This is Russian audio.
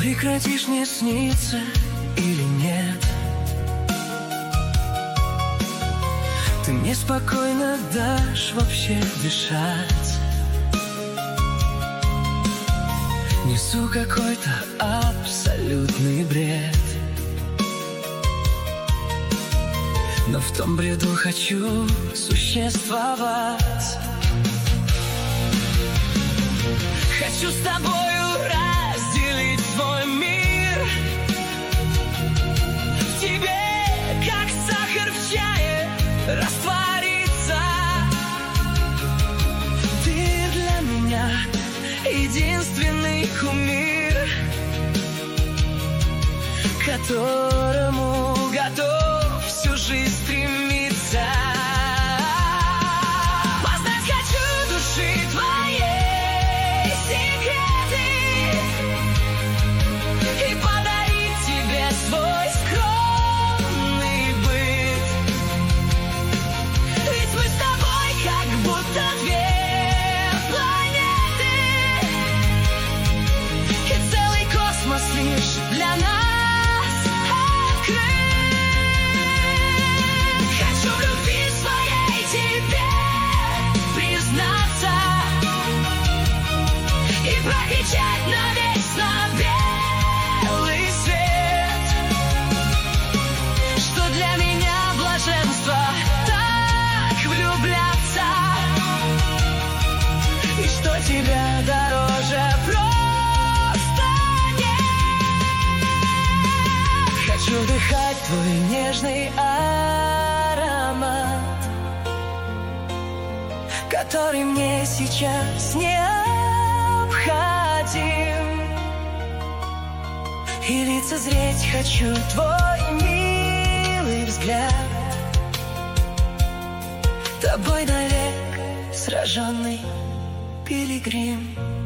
прекратишь мне сниться или нет? Ты мне спокойно дашь вообще дышать. Несу какой-то абсолютный бред, но в том бреду хочу существовать. Хочу с тобою разделить свой мир. В тебе, как сахар в чае, раствориться. Ты для меня единственный кумир, к которому готов всю жизнь стремиться. Познать хочу души твоей секреты и подарить тебе свой скромный быт. Ведь мы с тобой как будто две планеты, и целый космос лишь для нас открыт. Хочу в любви своей тебе признаться и прокричать навечно белый свет, что для меня блаженство так влюбляться, и что тебя дороже просто нет. Хочу вдыхать твой нежный аромат, который мне сейчас необходим, и лицезреть хочу твой милый взгляд, тобой навек сраженный пилигрим.